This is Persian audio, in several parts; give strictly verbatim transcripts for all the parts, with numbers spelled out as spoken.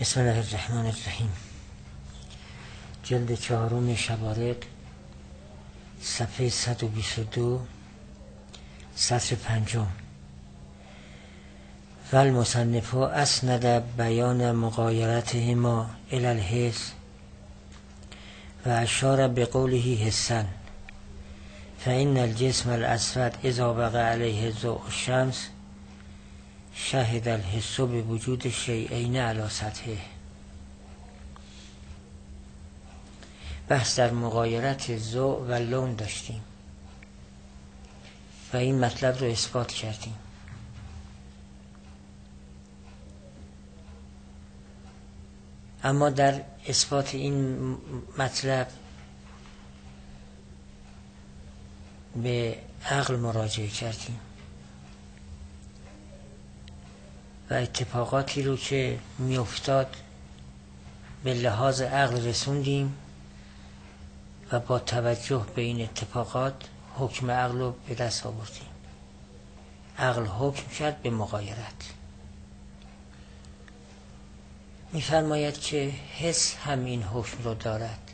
بسم الله الرحمن الرحیم. جلد چهارم شبارق، صفحه صد و بیست و دو، سطر پنجم. والمصنف اسند بیان مغایرتهما الی الحس و اشار بقوله حسا فإن الجسم الأسود اذا وقع علیه ضوء الشمس شهد الحس بوجود شیئین علی سطحه. بحث در مغایرت ضوء و لون داشتیم و این مطلب رو اثبات کردیم. اما در اثبات این مطلب به عقل مراجعه کردیم و اتفاقاتی رو که می افتاد به لحاظ عقل رسوندیم و با توجه به این اتفاقات حکم عقل رو به دست آوردیم. عقل حکم کرد به مغایرت. می فرماید که حس هم این حکم رو دارد.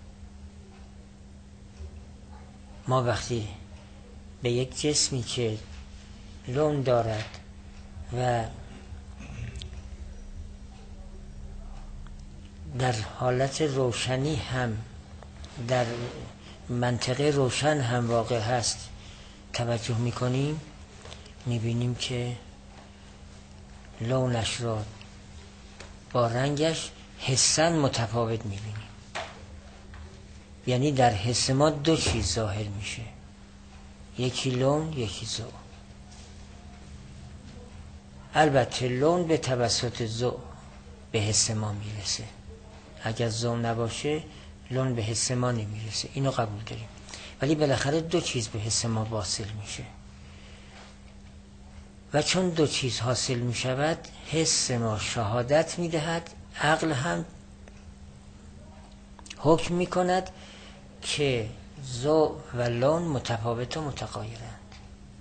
ما وقتی به یک جسمی که لون دارد و در حالت روشنی هم در منطقه روشن هم واقع هست توجه میکنیم، میبینیم که لونش را با رنگش حساً متفاوت میبینیم. یعنی در حس ما دو چیز ظاهر میشه، یکی لون یکی ضوء. البته لون به توسط ضوء به حس ما میرسه، اگر ضوء نباشه لون به حس ما نمیرسه، اینو قبول داریم. ولی بالاخره دو چیز به حس ما واصل میشه و چون دو چیز حاصل میشود حس ما شهادت میدهد، عقل هم حکم میکند که ضوء و لون متفاوت و متغایرند.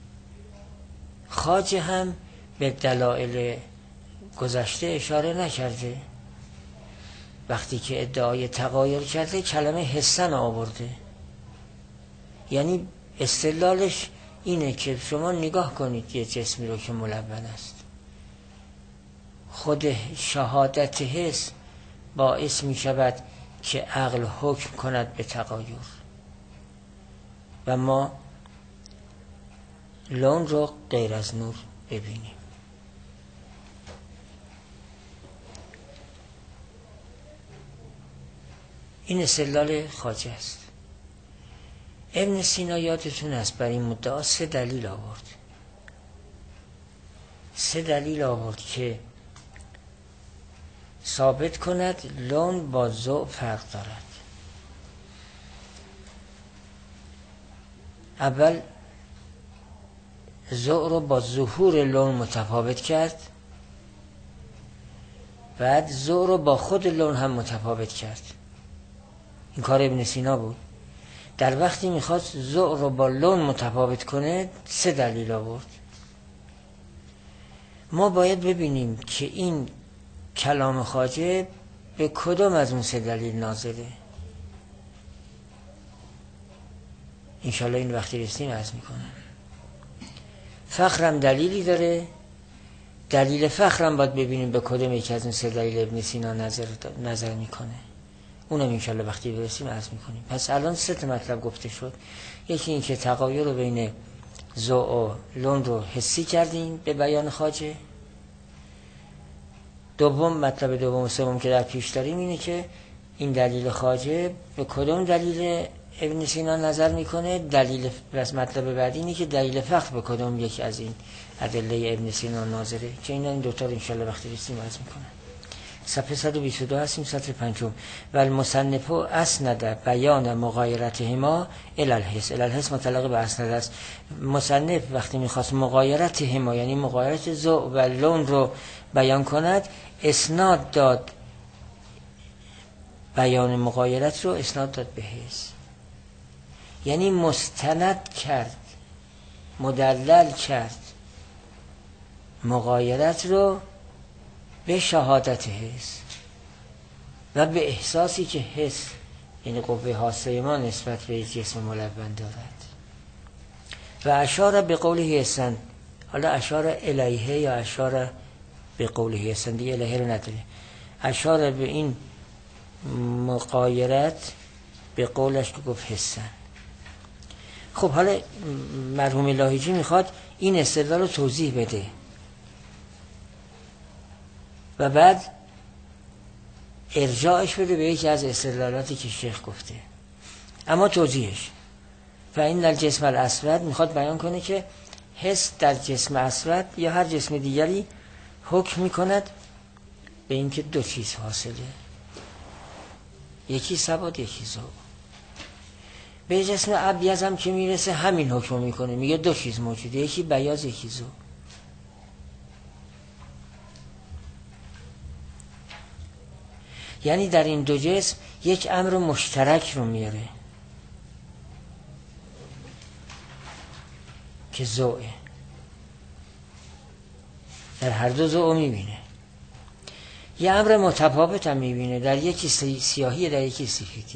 خواجه هم به دلایل گذشته اشاره نکرده، وقتی که ادعای تغایر کرده کلمه حسن آورده. یعنی استدلالش اینه که شما نگاه کنید یه جسمی رو که ملون است، خود شهادت حس باعث می شود که عقل حکم کند به تغایر و ما لون رو غیر از نور ببینیم. این استدلال خواجه است. ابن سینا یادتون است بر این مدعا سه دلیل آورد. سه دلیل آورد که ثابت کند لون با ضوء فرق دارد. اول ضوء رو با ظهور لون متفاوت کرد، بعد ضوء رو با خود لون هم متفاوت کرد. این کار ابن سینا بود. در وقتی میخواست ضوء رو با لون متفاوت کنه سه دلیل آورد. ما باید ببینیم که این کلام خواجه به کدوم از اون سه دلیل ناظره. انشالله این وقتی رسیم عرض میکنم. فخرم دلیلی داره، دلیل فخرم باید ببینیم به کدوم یکی از اون سه دلیل ابن سینا نظر, نظر میکنه. اونم انشالله وقتی برسیم عرض میکنیم. پس الان سه تا مطلب گفته شد. یکی این که تغایر رو بین ضوء و لون رو حسی کردیم به بیان خواجه. دوم مطلب دوم و سوم که در پیش داریم اینه که این دلیل خواجه به کدوم دلیل ابن سینا نظر میکنه. دلیل بس مطلب بعدی اینه که دلیل فخر به کدوم یکی از این ادله ابن سینا ناظره، که اینا این دوتا رو انشالله وقتی رسیم عرض میکنم. صفحه صد و بیست و دو هستیم، سطر پنجم. و المصنف اسند بیان مغایرتهما الی الحس. الی الحس متعلق به اسند است. مصنف وقتی میخواست مغایرتهما یعنی مغایرت ضوء و لون رو بیان کند اسناد داد، بیان مغایرت رو اسناد داد به حس، یعنی مستند کرد، مدلل کرد مغایرت رو به شهادت حس. و به احساسی که حس یعنی قوه حاسه ما نسبت به جسم ملون دارد. و اشاره به قوله حسن، حالا اشاره الیه یا اشاره به قوله حسن، دیگه الیه رو نداره، اشاره به این مقایرت به قولش که گفت حسن. خب حالا مرحوم لاهیجی میخواد این استدلال رو توضیح بده و بعد ارجاعش بده به یکی از استدلالاتی که شیخ گفته. اما توضیحش و این در جسم الاسود میخواد بیان کنه که حس در جسم اسود یا هر جسم دیگری حکم میکند به اینکه دو چیز حاصله، یکی ثبات یکی ذوق. به جسم ابیض هم که میرسه همین حکم میکنه، میگه دو چیز موجوده، یکی بیاض یکی ذوق. یعنی در این دو جسم یک امر مشترک رو میاره که ذوقه، در هر دو ذوق میبینه. یه امر متفاوت هم میبینه، در یکی سیاهی در یکی سفیدی.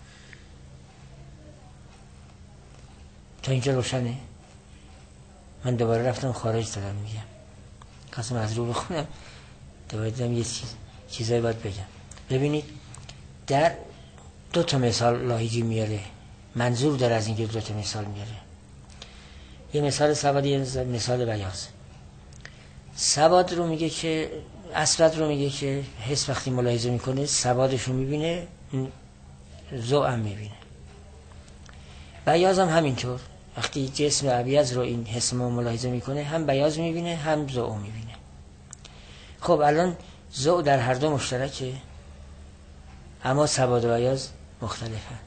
تا اینجا روشنه؟ من دوباره رفتم خارج دارم میگم، خواستم از رو بخونم دوباره دیدم یه چیز چیزایی باید بگم. ببینید در دو تا مثال لاهیجی میاره، منظور داره از اینکه دو تا مثال میاره. یه مثال سواد، یه مثال بیاض. سواد رو میگه که اسود رو میگه که حس وقتی ملاحظه میکنه سوادش رو میبینه، ذوق هم میبینه. بیاض هم همینطور، وقتی جسم ابیض رو این حس ما ملاحظه میکنه هم بیاض میبینه هم ذوق میبینه. خب الان ذوق در هر دو مشترکه، اما سواد و بیاض مختلفند.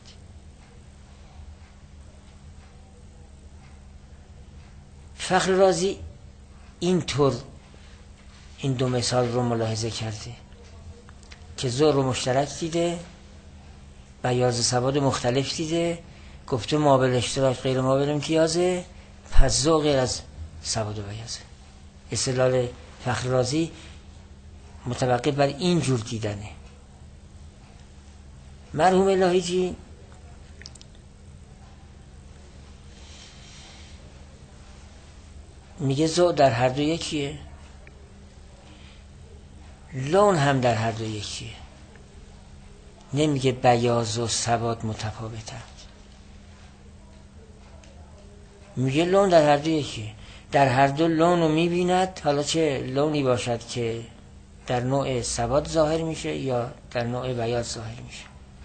فخر رازی اینطور این دو مثال رو ملاحظه کرده که ذوق رو مشترک دیده، بیاض و سواد مختلف دیده، گفته مابل اشتراک غیر مابل امتیازه، پس ذوق غیر از سواد و بیاضه. استدلال فخر رازی متوقف بر این جور دیدنه. مرحوم لاهیجی میگه ذوق در هر دو یکیه، لون هم در هر دو یکیه. نمیگه بیاض و سواد متفاوتند، میگه لون در هر دو یکیه. در هر دو لون رو میبیند، حالا چه لونی باشد که در نوع سواد ظاهر میشه یا در نوع بیاض ظاهر میشه.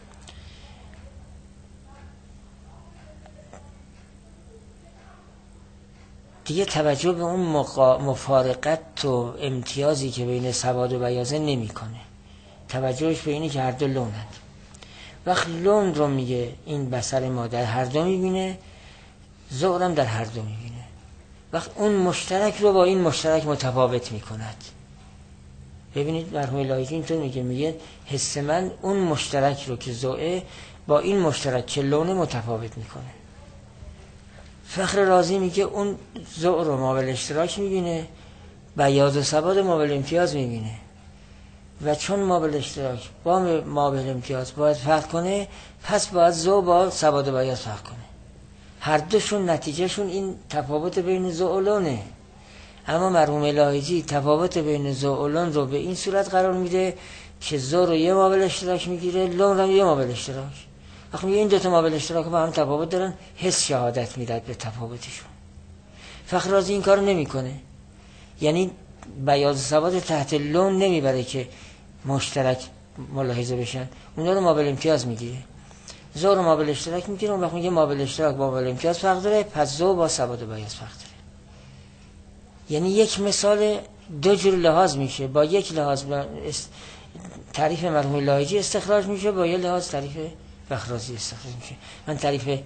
دیگه توجه به اون مفارقت و امتیازی که بین سواد و بیاضه نمی کنه، توجهش به اینه که هر دو لونند. وقت لون رو میگه این بصر ما در هر دو میبینه، ذوق هم در هر دو میبینه. وقت اون مشترک رو با این مشترک متفاوت میکند. ببینید مرحوم لاهیجی اینطور میگه، میگه حس من اون مشترک رو که ذوقه با این مشترک که لونه متفاوت میکنه. فخر رازی میگه اون ذوق رو مابل اشتراک میبینه، بیاض و سواد مابل امتیاز میبینه و چون مابل اشتراک با مابل امتیاز باید فرق کنه، پس باید ذوق با سواد و بیاض فرق کنه. هر دوشون نتیجهشون این تفاوت بین ذوق و لونه. اما مرحوم لاهیجی تفاوت بین ذوق و لون رو به این صورت قرار میده که ذوق رو یه مابل اشتراک میگیره، لون رو یه مابل اشتراک. وقتی این دو تا مابل اشتراک با هم تفاوت دارن، حس شهادت میداد به تفاوتشون. فخر رازی این کارو نمیکنه، یعنی بیاض سواد تحت لون نمیبره که مشترک ملاحظه بشن، اونا رو مابل امتیاز میگیره. ذوق رو مابل اشتراک میگیره، اون وقت میگه مابل اشتراک با مابل امتیاز فرق داره، پس ذوق با سواد و بیاض فرق داره. یعنی یک مثال دو جور لحاظ میشه، با یک لحاظ تعریف مرحوم لاهیجی استخراج میشه، با یک لحاظ تعریف فخر رازی استخراج میشه. من تعریف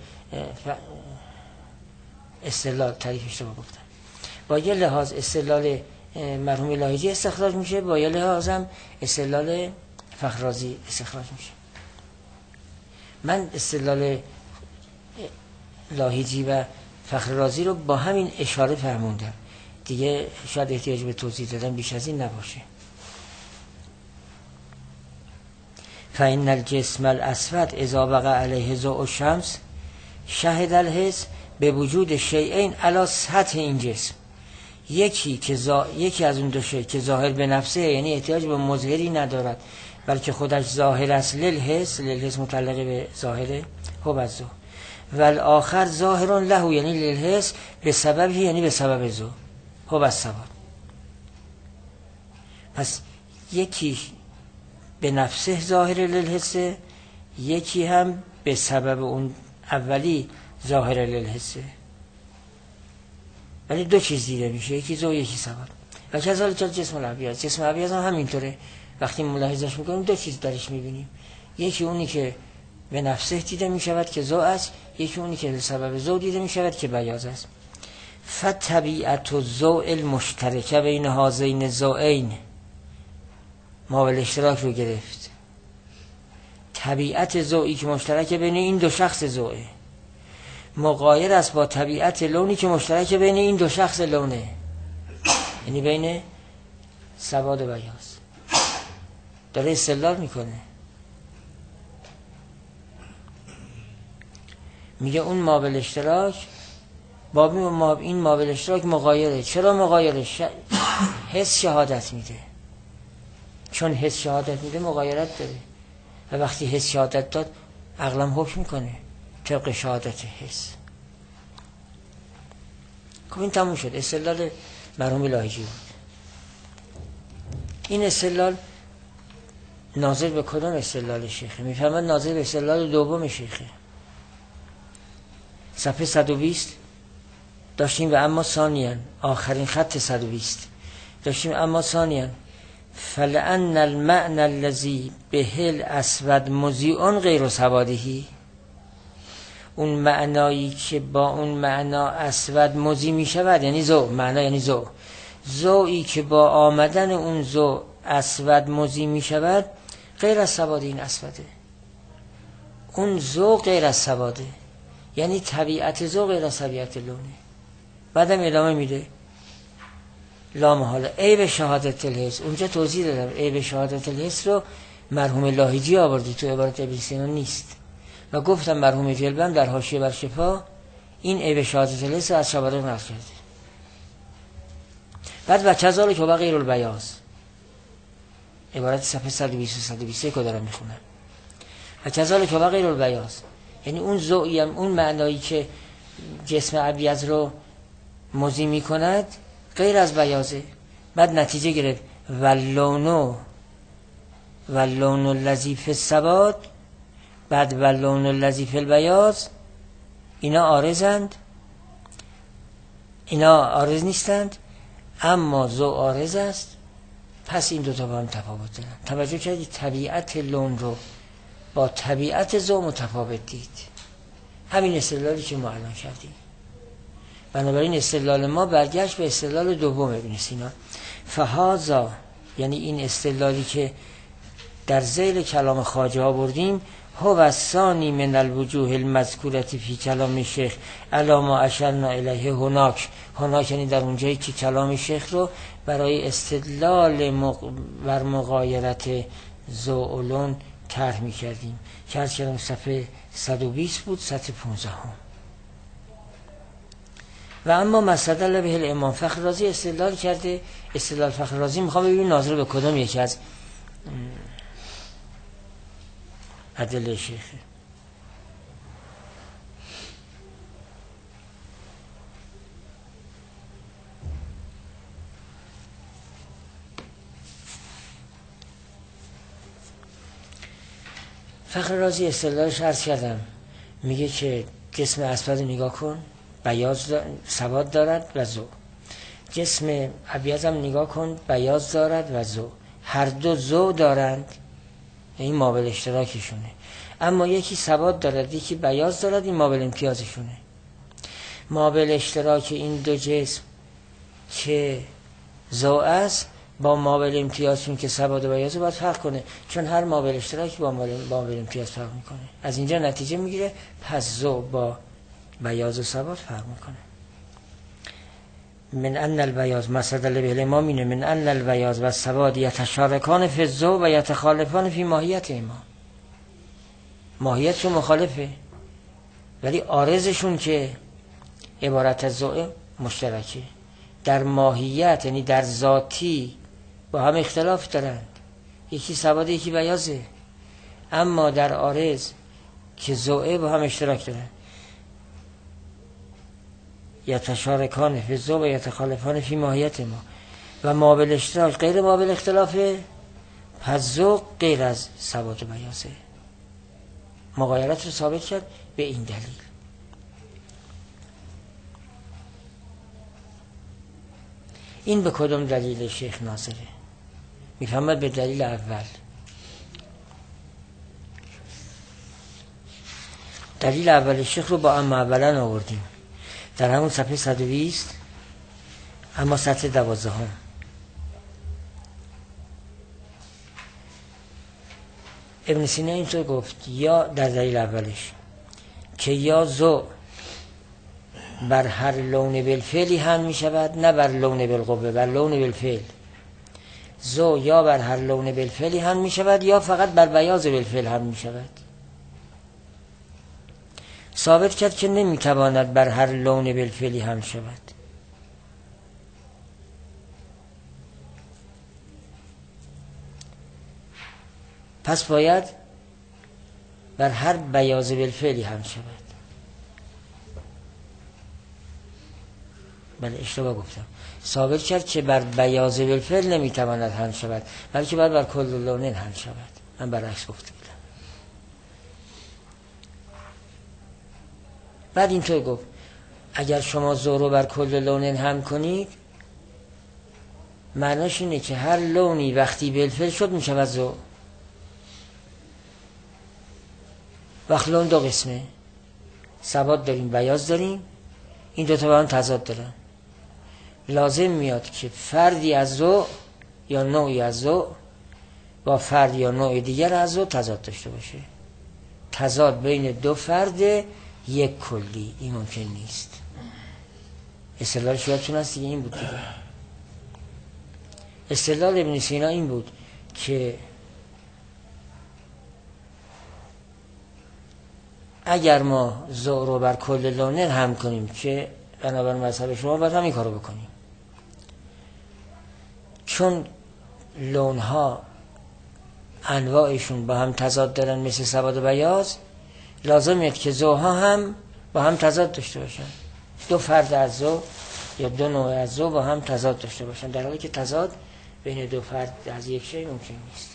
استدلال تعریف اشتباه گفتم. با یه لحاظ استدلال مرحوم لاهیجی استخراج میشه، با یه لحاظ هم استدلال فخر رازی استخراج میشه. من استدلال لاهیجی و فخر رازی رو با همین اشاره فرموندم، دیگه شاید احتیاج به توضیح دادن بیش از این نباشه. فإن الجسم الاسود اذا وقع علیه ضوء الشمس شهد الحس به وجود شیئین علی سطح این جسم. یکی که زا... یکی از اون دو شی که ظاهر به نفسه، یعنی احتیاج به مظهری ندارد بلکه خودش ظاهر است، للحس، للحس متعلق به ظاهره، هو بزو و الاخر ظاهر له، یعنی للحس به سبب، یعنی به سبب زو، هو بسبب. پس یکی به نفسه ظاهر للحسه، یکی هم به سبب اون اولی ظاهر للحسه، ولی دو چیز دیده میشه، یکی زو یکی سبب. و کذالک جسم الابیض، جسم الابیض هم همینطوره. وقتی ملاحظش میکنیم دو چیز درش میبینیم، یکی اونی که به نفسه دیده میشود که زو است، یکی اونی که به سبب زو دیده میشود که بیاض است. فطبیعت الضوء المشترکه بین هذین الضوئین، ما بالاشتراک رو گرفت. طبیعت ضوئی که مشترک بین این دو شخص ضوئه مغایر است با طبیعت لونی که مشترک بین این دو شخص لونه، یعنی بین سواد و بیاض. داره استدلال میکنه، میگه اون ما بالاشتراک با ما این ما بالاشتراک مغایره. چرا مغایره؟ ش... حس شهادت میده، چون حس شهادت میده مغایرت داره و وقتی حس شهادت داد عقلم حکم میکنه طبق شهادت حس. خب این تموم شد. استدلال مرحوم لاهیجی بود. این استدلال ناظر به کدام استدلال شیخه؟ میفهمد ناظر به استدلال دوم شیخه. صفحه صد و بیست داشتیم و اما ثانیاً، آخرین خط صد و بیست داشتیم. اما ثانیاً فلأن المعنى الذي به الاسود مضیء غیر سوادهی، اون معنایی که با اون معنا اسود مضی می شود، یعنی زو، معنا یعنی زو، زویی که با آمدن اون زو اسود مضی می شود غیر از سواد این اسوده. اون زو غیر از سواده، یعنی طبیعت زو غیر از طبیعت لونه. بعدم ادامه میده لا محاله عیب شهادت الحس. اونجا توضیح دادم عیب شهادت الحس رو مرحوم لاهیجی آورده، تو عبارت ابن سینا نیست. و گفتم مرحوم جلبن در حاشیه بر شفا این عیب شهادت الحس از شبادق نقل کرده. بعد و کذالک و غیر البیاض، عبارت صفحه صد و بیست و صد و بیست و یک رو دارم میخونم. و کذالک و غیر البیاض، یعنی اون ذوقی، اون معنایی که جسم ابیض رو مضی میکند غیر از بیاضه. بعد نتیجه گرفت واللونو واللون الذی فی السواد، بعد واللون الذی فی البیاض، اینا عارضند، اینا عارض نیستند، اما ذو عارض است. پس این دوتا با هم تفاوت دارن. توجه کردید طبیعت لون رو با طبیعت ذو متفاوت دید. همین استدلالی که ما الان کردیم. بنابراین استدلال ما برگشت به استدلال دوم ابن سینا. فهذا، یعنی این استدلالی که در ذیل کلام خواجه ها بردیم، هو الثانی من الوجوه المذکورة فی کلام شیخ علی ما اشرنا الیه هناک. هناک یعنی در اونجایی که کلام شیخ رو برای استدلال مق... بر مغایرت ذوالون طرح می کردیم. که از کلام صفحه صد و بیست بود، صفحه پانزده هم. و اما مستدل به امام فخر رازی استدلال کرده. استدلال فخر رازی میخوام ببینیم ناظر به کدام یکی از ادله شیخه. فخر رازی استدلالش عرض کردم، میگه که جسم اسود نگاه کن، بیاض سواد دارد و زو. جسم ابیض هم نگاه کن، بیاض دارد و زو. هر دو زو دارند، این ما بالاشتراکشونه. اما یکی سواد دارد، یکی بیاض دارد، این ما بالامتیازشونه. ما بالاشتراک این دو جسم که زو است با ما بالامتیازشون که سواد و بیاض رو باید فرق کنه، چون هر ما بالاشتراک با ما بالامتیاز فرق میکنه. از اینجا نتیجه میگیره پس زو با بیاض و سواد فرق میکنه. من ان البیاض مستدل به الامام اینه، من ان البیاض و سواد یتشارکان فی الضوء و یتخالفان فی ماهیت ایمان. ماهیتشون مخالفه، ولی عارضشون که عبارت از ذوق مشترکه. در ماهیت یعنی در ذاتی با هم اختلاف دارند، یکی سواد یکی بیازه، اما در عارض که ذوقه با هم اشتراک دارن. یتشارکان فی الذوق و یتخالفان فی ماهیت ما، و ما بالاشتراک غیر ما بالاختلافه، پس ذوق غیر از سواد و بیازه. مغایرت رو ثابت کرد به این دلیل. این به کدام دلیل شیخ ناظره؟ میفهمد به دلیل اول. دلیل اول شیخ رو با اما اولا آوردیم در همون صفحه صد و بیست، اما سطر دوازده هم. ابن سینا اینطور گفت، یا در دلیل اولش که یا ذوق بر هر لون بالفعلی هم می شود، نه بر لون بالقوه، بر لون بالفعل. ذوق یا بر هر لون بالفعلی هم می شود، یا فقط بر بیاض بالفعل هم می شود. ثابت کرد که نمی تواند بر هر لون بالفعلی هم شود. پس باید بر هر بیاض بالفعلی هم شود. بله اشتباه گفتم. ثابت کرد که بر بیاض بالفعل نمی تواند هم شود، بلکه باید بر کل لونین هم شود. من برعکس گفته بودم. بعد اینطور گفت اگر شما ذوق رو بر کل لونین هم کنید، معناش اینه که هر لونی وقتی بالفعل شد می شود ذوق. وقت لون دو قسمه، سواد داریم، بیاض داریم، این دوتا با هم تضاد دارن. لازم میاد که فردی از ذوق یا نوعی از ذوق با فرد یا نوع دیگر از ذوق تضاد داشته باشه. تضاد بین دو فرد یک کلی این ممکن نیست. استدلالش یادتون هست دیگه، این بود دیگه. استدلال ابن سینا این بود که اگر ما ذوق رو بر کل لونین هم کنیم، که بنابر مذهب شما باید همین کارو بکنیم، چون لونها انواعشون با هم تضاد دارن مثل سواد و بیاض، لازم میاد که ذوقها هم با هم تضاد داشته باشن. دو فرد از ذوق یا دو نوع از ذوق با هم تضاد داشته باشن، در حالی که تضاد بین دو فرد از یک شی ممکن نیست.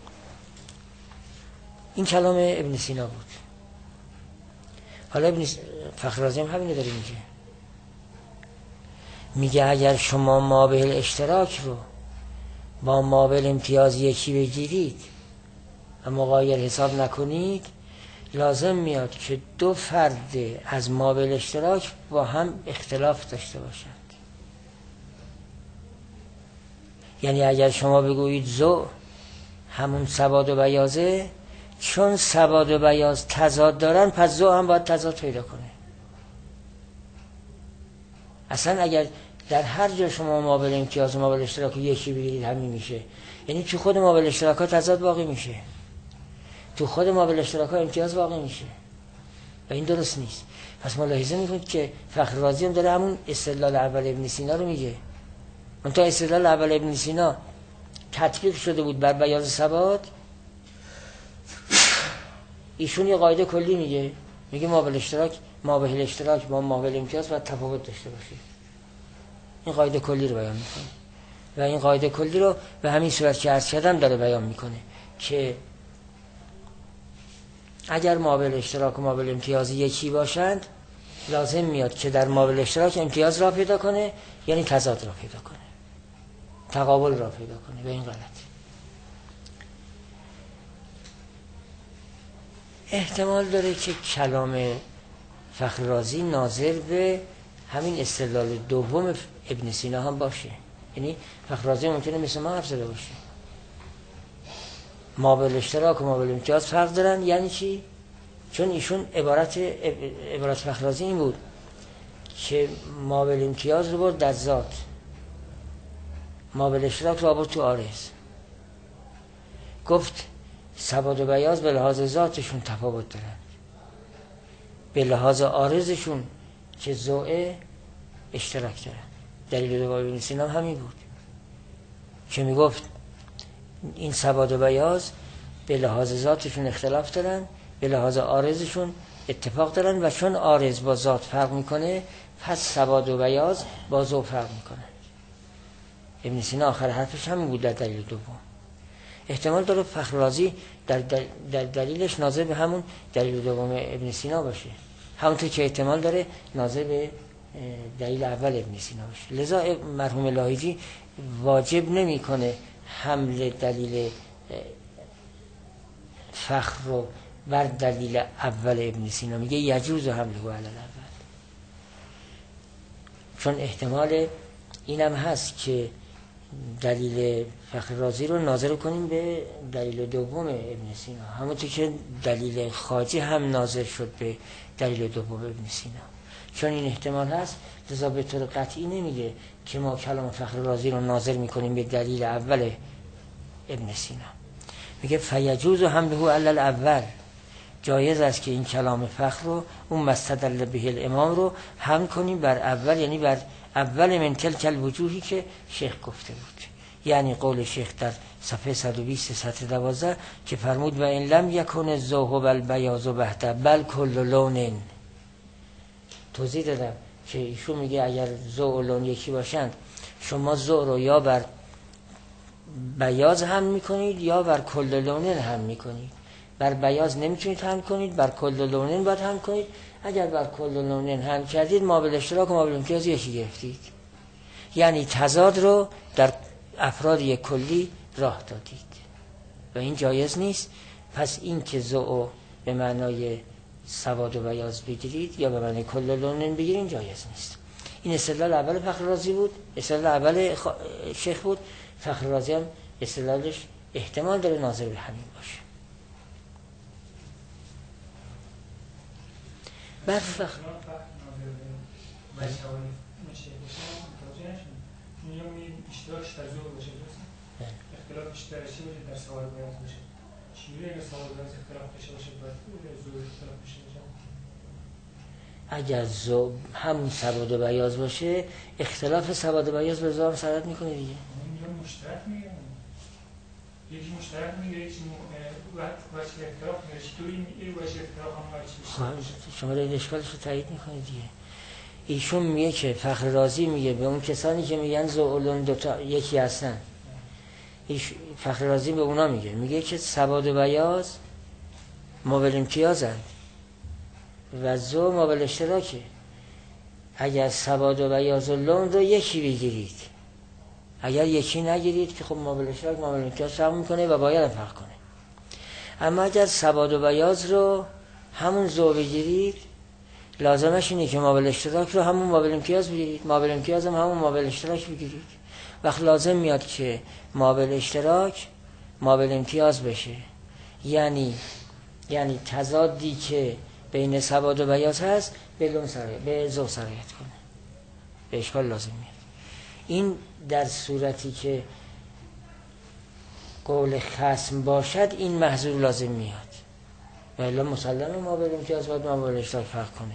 این کلام ابن سینا بود. حالا ابن فخررازی هم همینه داره میگه. میگه اگر شما مابل اشتراک رو با مابل امتیاز یکی بگیرید و مغایر حساب نکنید، لازم میاد که دو فرد از مابل اشتراک با هم اختلاف داشته باشند. یعنی اگر شما بگویید ذوق همون سواد و بیاضه، چون سواد و بیاض تضاد دارن، پس ذوق هم باید تضاد پیدا کنه. اصلا اگر در هر جا شما مابل امتیاز و مابل اشتراک یکی بگیرید همین میشه، یعنی تو خود مابل اشتراک ها تضاد باقی میشه، تو خود مابل اشتراک ها امتیاز باقی میشه و این درست نیست. پس ملاحظه میکنید که فخررازی هم داره همون استدلال اول ابن سینا رو میگه. من تا استدلال اول ابن سینا تطبیق شده بود بر بیاض سواد، ایشون یه قاعده کلی میگه، میگه مابل اشتراک مابل اشتراک با مابل امتیاز باید تفاوت داشته باشه. این قاعده کلی رو بیان میکنه و این قاعده کلی رو به همین صورت که عرض کردم داره بیان میکنه که اگر مابل اشتراک و مابل امتیاز یکی باشند، لازم میاد که در مابل اشتراک امتیاز را پیدا کنه، یعنی تضاد را پیدا کنه، تقابل را پیدا کنه. و این غلط. احتمال داره که کلام فخررازی ناظر به همین استدلال دوم ابن سینا هم باشه. یعنی فخررازی ممکنه مثل ما حرف زده باشه. مابل اشتراک و مابل امتیاز فرق دارن. یعنی چی؟ چون ایشون عبارت عبارت فخررازی این بود که مابل امتیاز رو برد در ذات، مابل اشتراک رو برد تو عارض. گفت سواد و بیاض به لحاظ ذاتشون تفاوت دارن، به لحاظ عارضشون که ذوق اشتراک دارن. دلیل دوم ابن سینا همین بود که میگفت این سواد و بیاض به لحاظ ذاتشون اختلاف دارن، به لحاظ عارضشون اتفاق دارن و چون عارض با ذات فرق میکنه پس سواد و بیاض با ذوق فرق میکنه. ابن سینا آخر حرفش همین بود در دلیل دوم. احتمال داره فخر رازی در, در, در دلیلش ناظر به همون دلیل دوم ابن سینا باشه، همونطور که احتمال داره ناظر به دلیل اول ابن سینا باشه. لذا مرحوم لاهیجی واجب نمیکنه حمل دلیل فخر رو بر دلیل اول ابن سینا، میگه یجوز حمله علی الاول، چون احتمال اینم هست که دلیل فخر رازی رو ناظر کنیم به دلیل دوم ابن سینا، همونطور که دلیل خواجه هم ناظر شد به دلیل دوم ابن سینا. چون این احتمال هست لذا به طور قطعی نمیگه که ما کلام فخر رازی رو ناظر میکنیم به دلیل اول ابن سینا. میگه فیجوز حمله علی الاول، جایز است که این کلام فخر رو اون مستدل به الامام رو حمل کنیم بر اول، یعنی بر اول من تلک الوجوهی که شیخ گفته بود، یعنی قول شیخ در صفحه صد و بیست سطر دوازده که فرمود و این لم یکن الذوق والبیاض بهته بل کل لون. توضیح دادم که ایشون میگه اگر ذوق و لون یکی باشند شما ذوق رو یا بر بیاض هم میکنید یا بر کل لونن هم میکنید. بر بیاض نمیتونید هم کنید، بر کل لونن باید هم کنید. اگر بر کل لونن هم کردید ما به اشتراک و ما به امتیاز یکی گرفتید، یعنی تضاد رو در افراد یک کلی راه دادید و این جایز نیست. پس این که ذوق به معنای سواد و بیاض بگیرید یا به معنای کل لونن بگیرید جایز نیست. این استدلال اول فخر رازی بود، استدلال اول شیخ بود. فخر رازی هم استدلالش احتمال داره ناظر به همین باشه. بر فخر اختلاف اشتراکی باشه در سوال بیاض باشه، چجوری اگه سوال بیاض اختلاف داشته باشه باید ذوق اختلاف داشته باشه؟ اگر ذوق همون سواد و بیاض باشه اختلاف سواد و بیاض به ذوق سرایت میکنه دیگه. اون مشترک میگه، یکی مشترک میگه، یکی وجه اختلاف میگه، چطوری میگه وجه اختلاف هم وجه شما این اشکالش رو تایید میکنه دیگه. ایشون میگه که فخر رازی میگه به اون کسانی که میگن ذوق و لون دوتا یکی هستن، فخر رازی به اونا میگه میگه که سواد و بیاض مابل امتیازند و ذوق مابل اشتراکه. اگر سواد و بیاض و لون رو یکی بگیرید، اگر یکی نگیرید که خب مابل اشتراک مابل امتیاز فرق میکنه و باید فرق کنه. اما اگر سواد و بیاض رو همون ذوق بگیرید لازمش اینه که مابل اشتراک رو همون مابل امتیاز بگیرید، مابل امتیاز هم همون مابل اشتراک بگیرید. وقت لازم میاد که مابل اشتراک مابل امتیاز بشه، یعنی یعنی تضادی که بین سواد و بیاض هست به لون سرایت به ذوق سرایت کنه، به اشکال لازم میاد. این در صورتی که قول خصم باشد این محظور لازم میاد و الا مسلمه مابل امتیاز باید مابل اشتراک فرق کنه.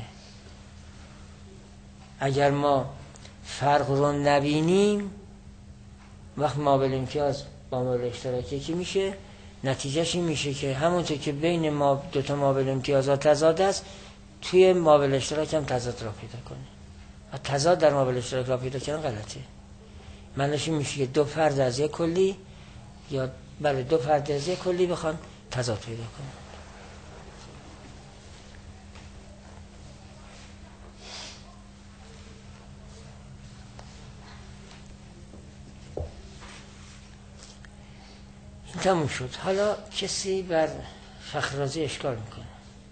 اگر ما فرق رو نبینیم وقت مابل امتیاز با مابل اشتراک یکی میشه، نتیجهش این میشه که همونطور که بین ما دوتا مابل امتیازات تضاد است توی مابل اشتراک هم تضاد را پیدا کنه و تضاد در مابل اشتراک را پیدا کردن غلطه. معنیش این میشه که دو فرد از یک کلی یا بله دو فرد از یک کلی بخوان تضاد پیدا کنن. تموم شد. حالا کسی بر فخر رازی اشکال میکنه.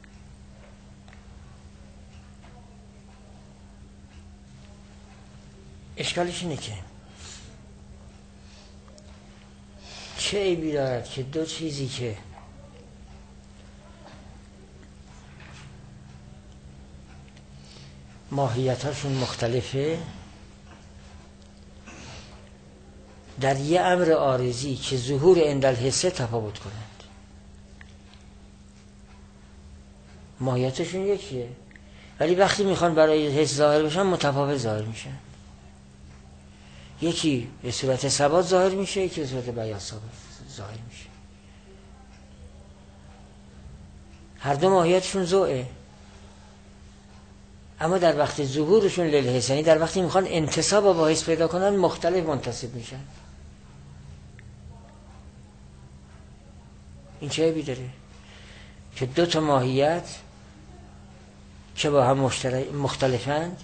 اشکالش اینه که چه عیبی دارد که دو چیزی که ماهیتاشون مختلفه در یه امر عارضی که ظهور عند الحسه تفاوت کنند. ماهیتشون یکیه، ولی وقتی میخوان برای حس ظاهر بشن متفاوت ظاهر میشن. یکی به صورت ثبات ظاهر میشه، یکی به صورت بیاض ظاهر میشه. هر دو ماهیتشون ذوقه، اما در وقت ظهورشون للحس، یعنی در وقتی میخوان انتساب با حس پیدا کنن مختلف منتسب میشن. این چه عیبی داره که دو تا ماهیت که با هم مختلفند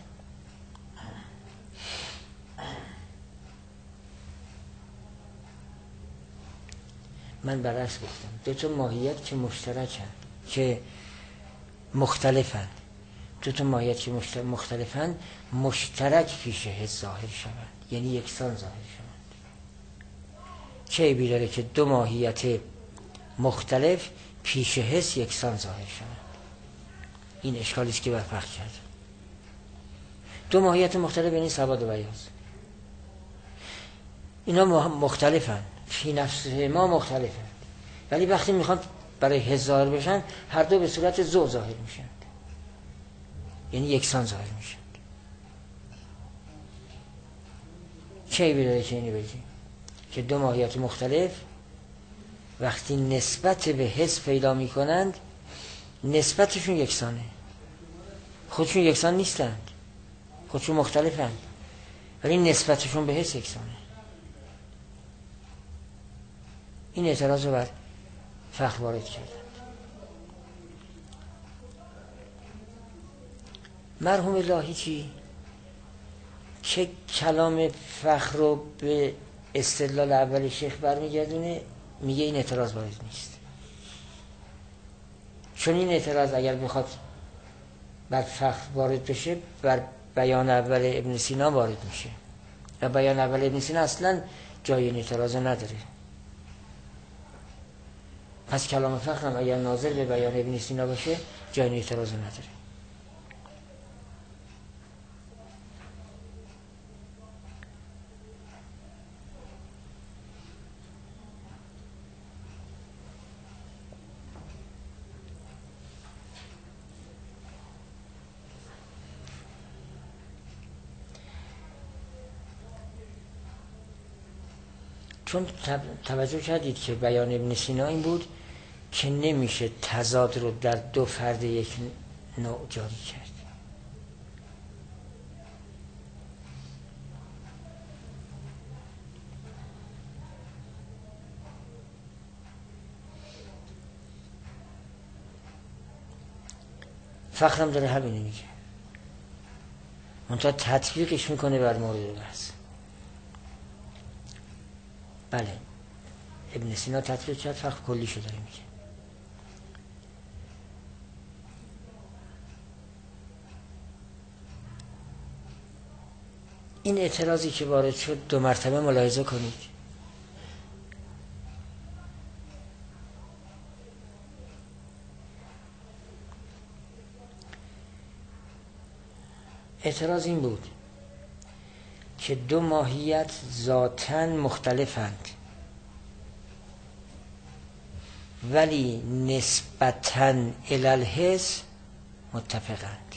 من برعکس گفتم دو تا ماهیت که مشترکن که مختلفن دو تا ماهیت که مختلفن مشترک پیش حس ظاهر شوند، یعنی یکسان ظاهر شوند. چه عیبی داره که دو ماهیت مختلف پیش حس یکسان ظاهر شوند؟ این اشکالی است که برفرق کرد. دو ماهیت مختلف یعنی سواد و بیاض، اینا مختلفن، فی نفس ما مختلفن، ولی وقتی میخوان برای حس ظاهر بشن هر دو به صورت ذوق ظاهر میشن، یعنی یکسان ظاهر میشن. چه عیبی داره که اینو بگیم که دو ماهیت مختلف وقتی نسبت به حس پیدا میکنند نسبتشون یکسانه، خودشون یکسان نیستند، خودشون مختلفند، ولی نسبتشون به حس یکسانه. این اعتراض رو بر فخر وارد کردند. مرحوم لاهیچی که کلام فخر رو به استدلال اول شیخ برمیگردونه، میگه این اعتراض وارد نیست، چون این اعتراض اگر بخواد بر فخر وارد بشه بر بیان اول ابن سینا وارد میشه و بیان اول ابن سینا اصلا جای این اعتراض نداره. پس کلام فخر هم اگر ناظر به بیان ابن سینا باشه جای این اعتراض نداره. چون توجه کردید که بیان ابن سینا این بود که نمیشه تضاد رو در دو فرد یک نوع جاری کرد. فخرم داره همینه میگه، منتها تطبیقش میکنه بر مورد بحث. بله ابن سینا تطبیق کرد، فخر کلی شو داره میگه. این اعتراضی که وارد شد دو مرتبه ملاحظه کنید. اعتراض این بود که دو ماهیت ذاتاً مختلفند ولی نسبتاً الی الحس متفقند.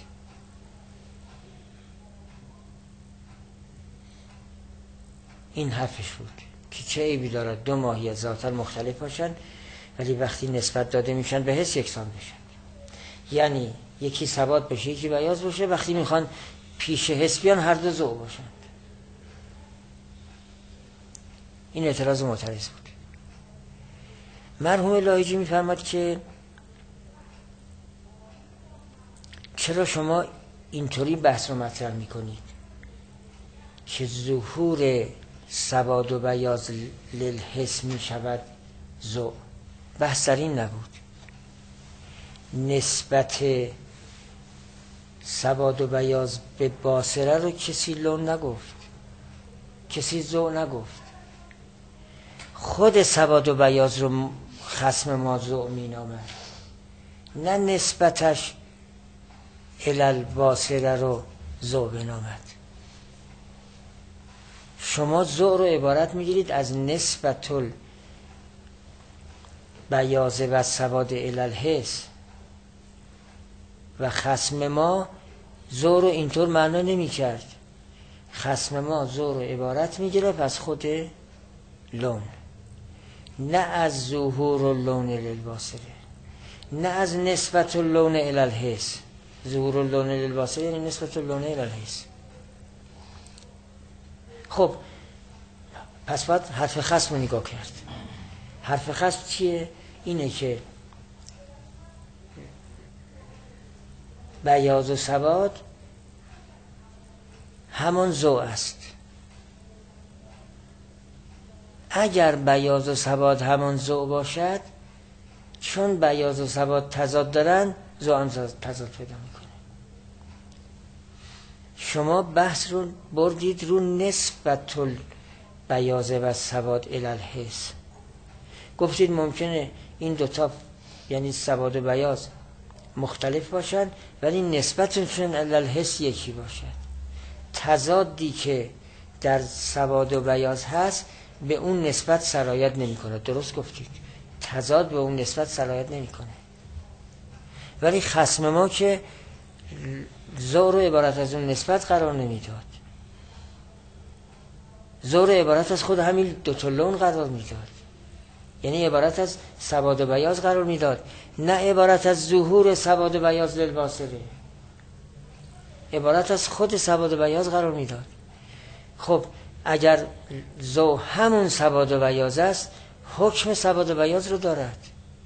این حرفش بود که چه عیبی دارد دو ماهیت ذاتاً مختلف باشند ولی وقتی نسبت داده میشن به حس یکسان بشن، یعنی یکی ثبات باشه یکی بیاض باشه، وقتی میخوان پیش حس بیان هر دو ذوق باشن. این اعتراض معترض بود. مرحوم لاهیجی میفرماد که چرا شما اینطوری بحث رو مطرح میکنید که ظهور سواد و بیاض للحس میشود ذوق؟ بحث در این نبود. نسبت سواد و بیاض به باصره رو کسی لون نگفت، کسی ذوق نگفت. خود سواد و بیاض رو خصم ما ذوق می نامد، نه نسبتش علل باصره رو ذوق نامد. شما ذوق رو عبارت می گیرید از نسبت بیاض و سواد علل حس. و خصم ما ذو رو اینطور معنا نمی کرد. خصم ما ذو رو عبارت می گرفت از خود لون، نه از ظهور اللون للباصره، نه از نسبت اللون الی الحس. ظهور اللون للباصره یعنی نسبت اللون الی الحس. خب پس باید حرف خصم رو نگاه کرد. حرف خصم چیه؟ اینه که بیاض و سواد همان ذو است. اگر بیاض و سواد همان ذو باشد، چون بیاض و سواد تضاد دارن، ذو هم تضاد پیدا میکنه. شما بحث رو بردید رو نسبت بیاض و سواد الی الحس. گفتید ممکنه این دوتا یعنی سواد و بیاض مختلف باشن ولی نسبتشون الی الحس یکی باشد. تضادی که در سواد و بیاض هست به اون نسبت سرایت نمی کنه. درست گفتید، تضاد به اون نسبت سرایت نمی کنه. ولی خصم ما که ذو رو عبارت از اون نسبت قرار نمی داد، ذو رو عبارت از خود همین دوتا لون قرار می داد، یعنی عبارت از سواد و بیاض قرار می داد، نه عبارت از ظهور سواد و بیاض للباصره، عبارت از خود سواد و بیاض قرار می داد. خب اگر ذو همون سواد و بیاض است، حکم سواد و بیاض رو دارد.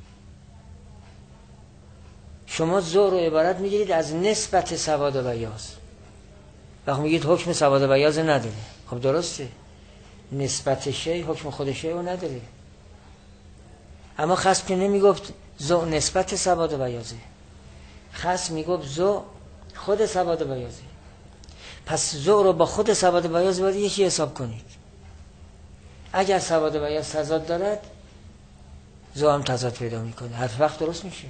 شما ذو رو عبارت میگیرید از نسبت سواد و بیاض، وقتی میگید حکم سواد و بیاض نداره. خب درسته، نسبت شی حکم خود شی رو نداره. اما خصم که نمیگفت ذو نسبت سواد و بیاضه، خصم میگفت ذو خود سواد و بیاضه. پس ذو رو با خود سواد و بیاض باید یکی حساب کنید. اگر سواد و بیاض تضاد دارد، ذو هم تضاد پیدا میکنه. حرف فخر درست میشه.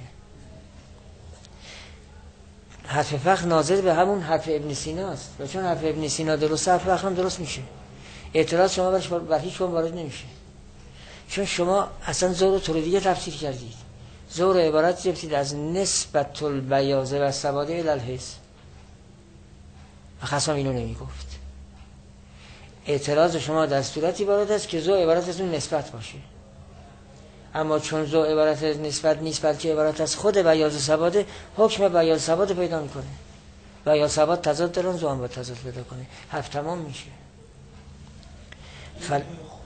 حرف فخر ناظر به همون حرف ابن سینا است و چون حرف ابن سینا درست، حرف فخر هم درست میشه. اعتراض شما برش بر هیچ کدوم وارد نمیشه، چون شما اصلا ذو رو طور دیگه تفسیر کردید. ذو رو عبارت گرفتید از نسبت البیاض و سواد الی الحس و خصم اینو نمیگفت. اعتراض شما در صورتی وارد است که ذو عبارت از اون نسبت باشه، اما چون ذو عبارت از نسبت نیست بلکه عبارت از خود بیاض و سواد، حکم بیاض و سواد پیدا میکنه. بیاض و سواد تضاد دارن، ذو هم باید تضاد پیدا کنه. حرف تمام میشه. فل...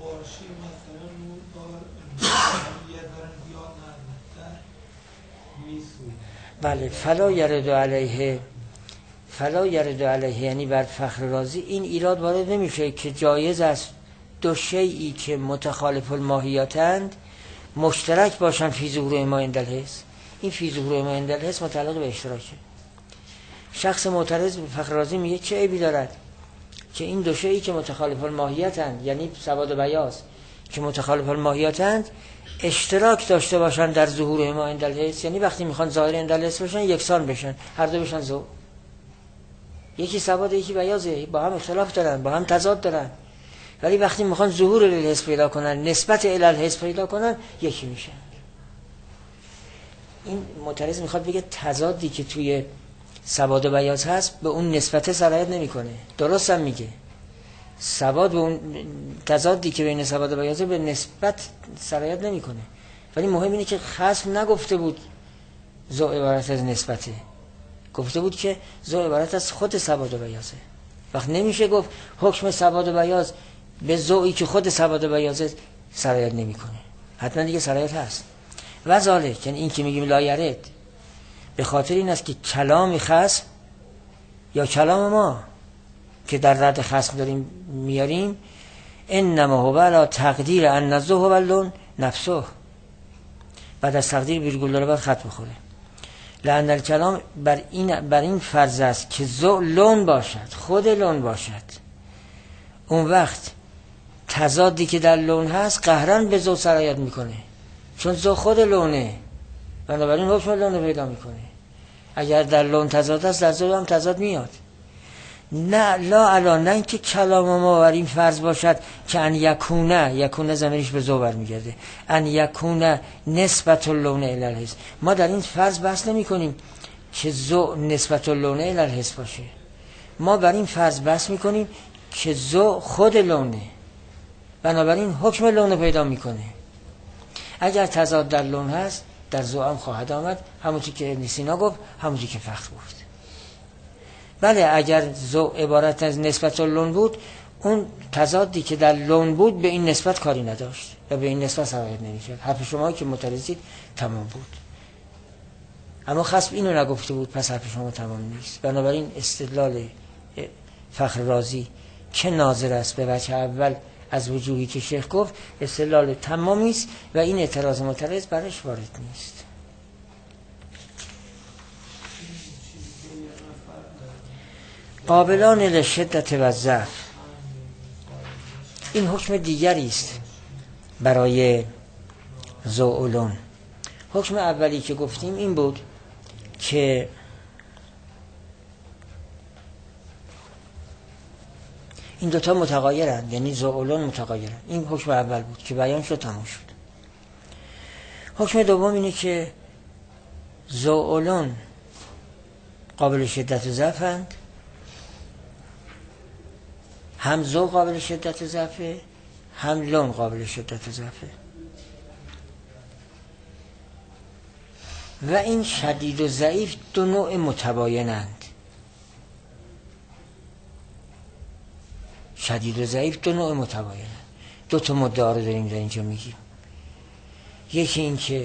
بله، فلا یرد علیه، فلا یرد علیه یعنی بر فخر رازی این ایراد وارد نمیشه که جایز است دو شیئی که متخالف الماهیاتند مشترک باشن فی ظهور ما عند الحس. این فی ظهور ما عند الحس متعلق به اشتراکه. شخص معترض به فخر رازی میگه چه عیبی دارد که این دو شیئی که متخالف الماهیاتند، یعنی سواد و بیاض که متخالف الماهیاتند، اشتراک داشته باشن در ظهور ما عند الحس، یعنی وقتی میخوان ظاهر عند الحس باشن یکسان بشن، هر دو بشن ذو. یکی سواد یکی بیاضه، با هم اختلاف دارن، با هم تضاد دارن، ولی وقتی میخوان ظهور الحس پیدا کنن، نسبت الی الحس پیدا کنن، یکی میشن. این معترض میخواد بگه تضادی که توی سواد و بیاض هست به اون نسبت سرایت نمیکنه. درست هم میگه، سواد به اون تضادی که بین سواد و بیاض به نسبت سرایت نمیکنه، ولی مهم اینه که خصم نگفته بود ذو عبارت از نسبته، گفته بود که ذو عبارت از خود سواد و بیاضه. وقت نمیشه گفت حکم سواد و بیاض به ذویی که خود سواد و بیاض سرایت نمیکنه. حتما دیگه سرایت هست. و ذالک، یعنی این که میگیم لا یرد، به خاطر این است که کلام خصم یا کلام ما که در رد خصم داریم میاریم، انما هو علی تقدیر ان ذو هو اللون نفسه، بعد از تقدیر ویرگول داره باید خط بخوره. لأن الکلام بر این بر این فرض است که ذو لون باشد، خود لون باشد، اون وقت تضادی که در لون هست قهرن به ذو سرایت میکنه، چون ذو خود لونه، بنابراین حکم لون پیدا میکنه. اگر در لون تضاد است، در ذو هم تضاد میاد. نه لا علا، نه که کلام ما بر این فرض باشد که ان یکونه، یکونه زمینش به ذو برمیگرده، ان یکونه نسبت اللون الی الحس. ما در این فرض بحث نمی کنیم که ذو نسبت اللونه الی الحس باشه. ما بر این فرض بس میکنیم که ذو خود لونه، بنابراین حکم لونه پیدا میکنه. اگر تضاد در لون هست در ذو هم خواهد آمد، همونطور که ابن سینا گفت، همونطور که فخر گفت. بله اگر ذو عبارت از نسبت اللون بود، اون تضادی که در لون بود به این نسبت کاری نداشت و به این نسبت سرایت نمی‌کرد. حرف شما که معترضید تمام بود، اما خصم اینو نگفته بود، پس حرف شما تمام نیست. بنابراین استدلال فخر رازی که ناظر است به وجه اول از وجوهی که شیخ گفت استدلال تمامی است و این اعتراض معترض برش وارد نیست. قابلان لشدت و ضعف، این حکم دیگری است برای ذوالون. حکم اولی که گفتیم این بود که این دوتا متغایرند، یعنی ذوالون متغایرند. این حکم اول بود که بیان شد، تمام شد. حکم دوم اینه که ذوالون قابل شدت و ضعفند، هم ذو قابل شدت و ضعفه، هم لون قابل شدت و ضعفه. و این شدید و ضعیف دو نوع متباینند. شدید و ضعیف دو نوع متباینند. دو تا مدعا رو داریم در اینجا میگیم. یکی این که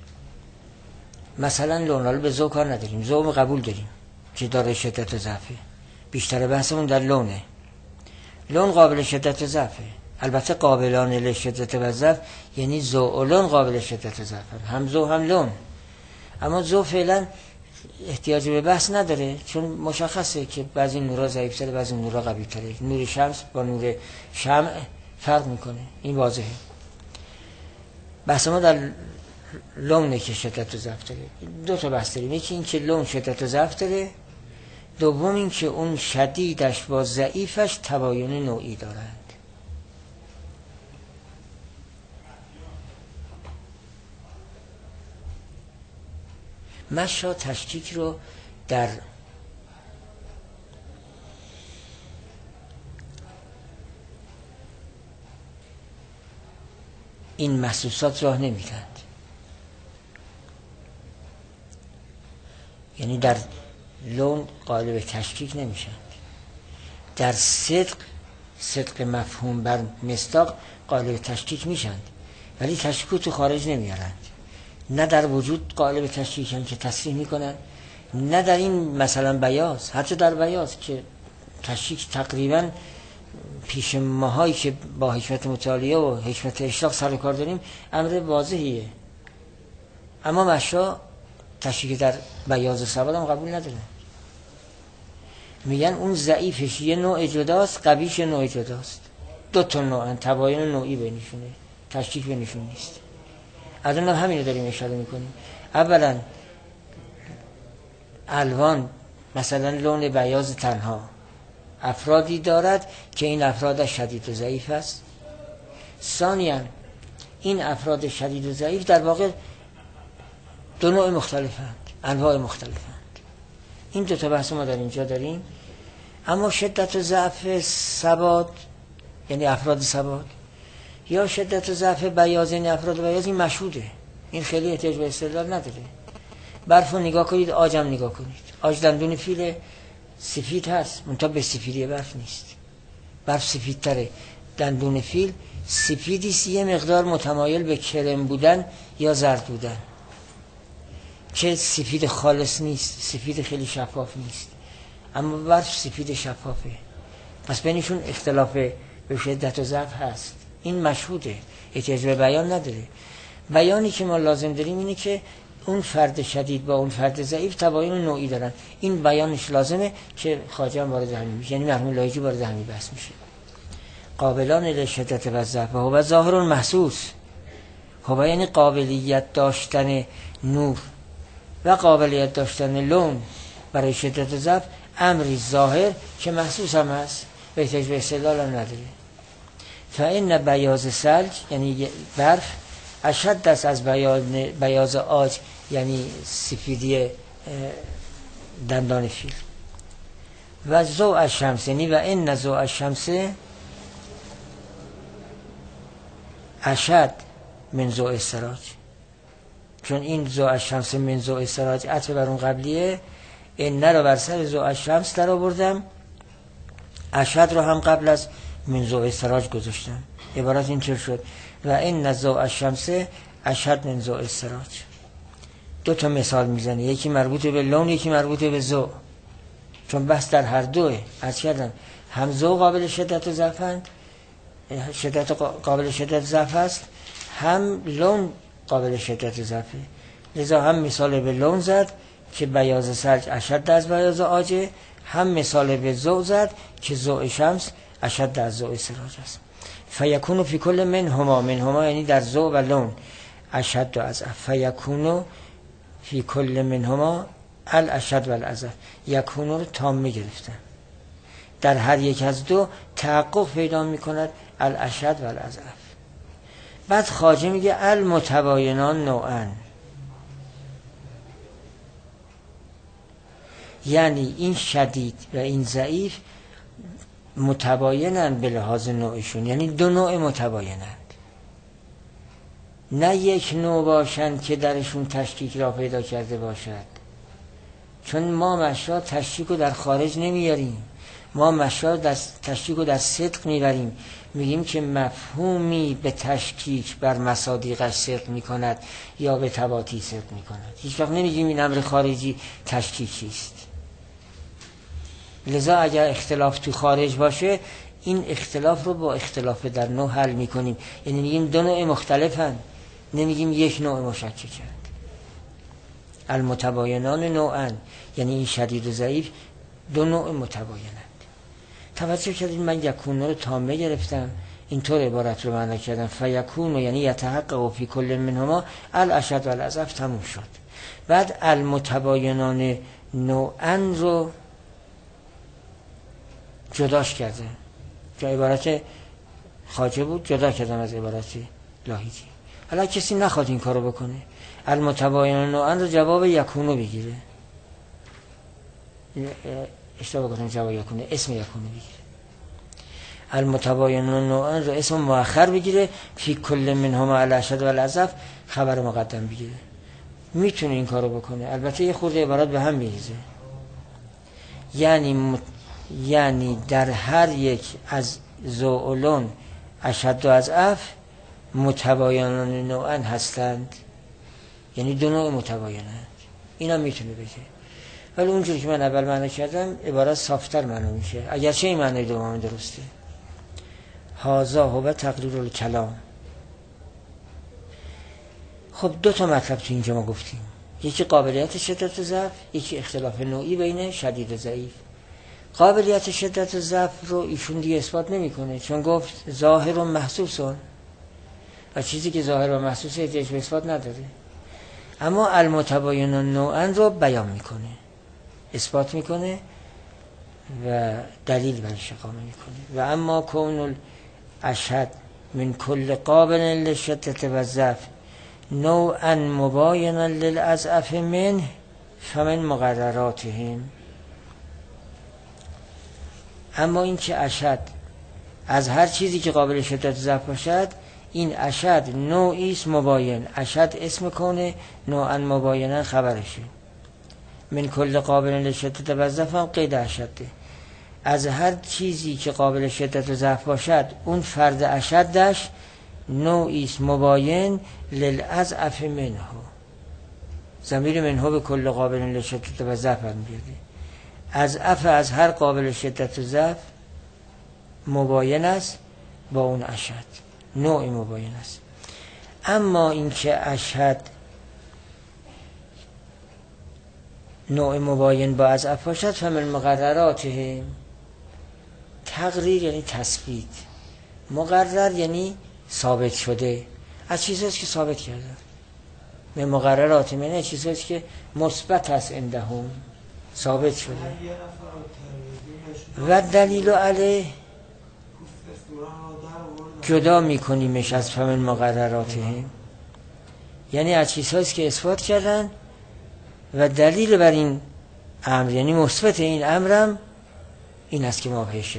مثلا لون رو به ذو کار نداریم، ذو قبول داریم که داره شدت و ضعفه، بیشتر بحثمون در لونه. لون قابل شدت و ضعفه، البته قابلان لشدت و ضعف یعنی ذو و لون قابل شدت و ضعفه، هم ذو هم لون. اما ذو فعلا احتیاج به بحث نداره، چون مشخصه که بعضی نورا ضعیف‌تره، بعضی نورا قوی‌تره. نور شمس با نور شمع فرق میکنه، این واضحه. بحث ما در لون که شدت و ضعف داره. دو تا بحث داریم، یکی این که لون شدت و ضعف داره، دوم این که اون شدیدش با ضعیفش تباین نوعی دارند. مشا تشکیک رو در این محسوسات راه نمیدند، یعنی در لون قالب تشکیک نمیشند. در صدق صدق مفهوم بر مصداق قالب تشکیک میشند، ولی تشکیک تو خارج نمیارند. نه در وجود قالب تشکیکن که تصریح میکنن، نه در این مثلا بیاض. حتی در بیاض که تشکیک تقریبا پیش ماهایی که با حکمت مطالعه و حکمت اشراق سر کار داریم امر واضحیه، اما مشا تشکیک در بیاض سواد هم قبول نداره. میگن اون ضعیفش یه نوع جداست، قویش نوع جداست. دو تا نوع تباین نوعی بینشونه، تشکیک بینشون نیست. از اون همین رو داریم اشاره میکنیم. اولا الوان مثلا لون بیاض تنها افرادی دارد که این افراد شدید و ضعیف است. ثانیا این افراد شدید و ضعیف در واقع دو نوع مختلفند، انواع مختلفند. این دو تا بحث ما در اینجا داریم. اما شدت و ضعف سواد یعنی افراد سواد یا شدت و ضعف بیاض یعنی افراد بیاض، این مشهوده، این خیلی احتیاج به استدلال نداره. برف رو نگاه کنید، آجم نگاه کنید. آج دندون فیل سفید هست، منتها به سفیدی برف نیست. برف سفیدتره، دندون فیل سفیدیست یه مقدار متمایل به کرم بودن یا زرد بودن، که سفید خالص نیست، سفید خیلی شفاف نیست. اما برف سفید شفافه، پس بینشون اختلاف به شدت و ضعف هست. این مشهوده، احتیاج به بیان نداره. بیانی که ما لازم داریم اینه که اون فرد شدید با اون فرد ضعیف تباین نوعی دارن. این بیانش لازمه که خواجه هم وارد همین میشه، یعنی مرحوم لایجی وارد همین بحث میشه. قابلان لشدت و ضعف و ظاهر محسوس، هو یعنی قابلیت داشتن نور و قابلیت داشتن لون برای شدت و ضعف امری ظاهر که محسوس هم هست و احتیاج به استدلال هم نداره. فإن بیاض ثلج یعنی برف اشد است از بیاض بیاض عاج یعنی سفیدی دندان فیل. و ضوء الشمس یعنی و ان ضوء الشمس اشد من ضوء السراج، چون این ضوء الشمس من ضوء السراج عطف بر اون قبلیه، ان رو بر سر ضوء الشمس در آوردم، اشد رو هم قبل از من ضوء السراج گذاشتم. عبارت این چه شد؟ و ان ضوء الشمس اشد من ضوء السراج. دو تا مثال میزنه، یکی مربوط به لون، یکی مربوط به ضوء، چون بحث در هر دوه. عرض کردم هم ضوء قابل شدت و ضعفند، شدت قابل شدت ضعف است، هم لون قابل شدت و ضعفه. لذا هم مثال به لون زد که بیاض ثلج اشد از بیاض عاجه، هم مثال به ضوء زد که ضوء شمس اشد از ضوء سراج است. فیکون فی کل منهما، منهما یعنی در ضوء و لون، اشد و اضعف. فیکون فی کل منهما الاشد و الاضعف. یکون رو تامه گرفتن، در هر یک از دو تحقق پیدا می کند الاشد و الاضعف. بعد خواجه میگه المتباینان نوعن، یعنی این شدید و این ضعیف متباینن به لحاظ نوعشون، یعنی دو نوع متباینند، نه یک نوع باشند که درشون تشکیک را پیدا کرده باشد. چون ما مشا تشکیک رو در خارج نمیاریم، ما مشا تشکیک رو در صدق میبریم، میگیم که مفهومی به تشکیک بر مصادیقش صدق میکند یا به تباطی صدق میکند. هیچ وقت نمیگیم این امر خارجی تشکیکی است. لذا اگر اختلاف تو خارج باشه، این اختلاف رو با اختلاف در نوع حل میکنیم، یعنی میگیم دو نوع مختلفن، نمیگیم یک نوع مشککند. المتباینان نوعن، یعنی این شدید و ضعیف دو نوع متباینند. توجه کردید من یکون رو تامه گرفتم، اینطور عبارت رو معنی کردم. فیکون یعنی یتحقق فی کل منهما الاشد و الاضعف، تموم شد. بعد المتباینان نوعن رو جداش کرده، که عبارت خواجه بود، جدا کردم از عبارت لاهیجی. حالا کسی نخواد این کارو بکنه، المتباینان نوعن رو جواب یکونو بگیره، اشتباه گفتم، جواب یکونه، اسم یکونو بگیره. المتباینان نوعن رو اسم مؤخر بگیره، فی کل منهما الاشد و الاضعف خبر مقدم بگیره. میتونه این کارو بکنه، البته یه خورده عبارت به هم میریزه. یعنی مت... یعنی در هر یک از ضوء و لون اشد و اضعف متباینان نوعن هستند، یعنی دو نوع متباینند. اینا میتونه بگه، ولی اونجوری که من اول معنی کردم عبارت صافتر معنی میشه، اگرچه این معنی دوم درسته. هازا هو تقریر الکلام. خب دو تا مطلب تو اینجا ما گفتیم، یکی قابلیت شدت و ضعف، یکی اختلاف نوعی بین شدید و ضعیف. قابلیت شدت و ضعف رو ایشون دیگه اثبات نمیکنه، چون گفت ظاهر و محسوس، و چیزی که ظاهر و محسوس احتیاج به اثبات نداره. اما المتباینان نوعن رو بیان میکنه، اثبات میکنه و دلیل برش اقامه میکنه. و اما کون الاشد من کل قابل للشدت و الضعف نوعا مباینا للاضعف منه فمن مقرراتهم. اما این که اشد از هر چیزی که قابل شدت و ضعف باشد، این اشد نوعی است مباین. اشد اسم کنه، نوعا مباینا خبرشه. من کل قابل للشدت و الضعف هم قید اشده، از هر چیزی که قابل شدت و ضعف باشد اون فرد اشدش نوعی است مباین للاضعف منه. ضمیر منه به کل قابل للشدت و الضعف میاد. اضعف از هر قابل شدت و ضعف مباین است با اون اشد، نوعی مباین است. اما اینکه اشد نوع مباین با اضعف باشد فمن مقرراتهم. تقریر یعنی تثبیت، مقرر یعنی ثابت شده، از چیزهاست که ثابت کردن. من مقرراتهم یعنی چیزهاست که مثبت است عندهم، ثابت شده. و دلیل علیه جدا میکنیمش از فمن مقرراتهم، یعنی از چیزهاست که اثبات کردن و دلیل بر این امر یعنی مثبت این امرم این است که ما به شده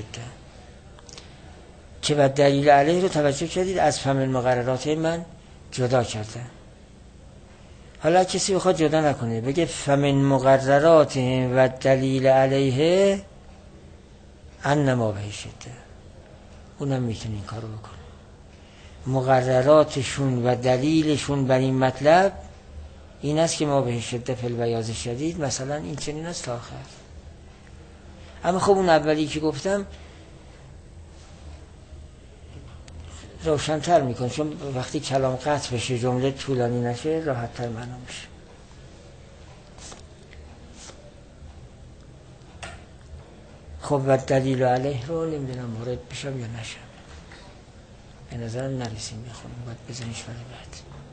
که بعد دلیل علیه رو توجه کردید از فهم المقررات من جدا کرده. حالا کسی بخواد جدا نکنه بگه فمن مقررات و دلیل علیه ان ما به شده، اونم میتونه این کارو بکنه. مقرراتشون و دلیلشون بر این مطلب این است که ما به شده فی البیاض شدید مثلا این چنین است تا آخر. اما خب اون اولی که گفتم روشن‌تر میکنه، چون وقتی کلام قطع بشه جمله طولانی نشه راحت‌تر معنا میشه. خب و دلیل علیه رو نمیدونم وارد بشم یا نشم، به نظرم نرسیم بخونیم، باید بزنیش برای بعد.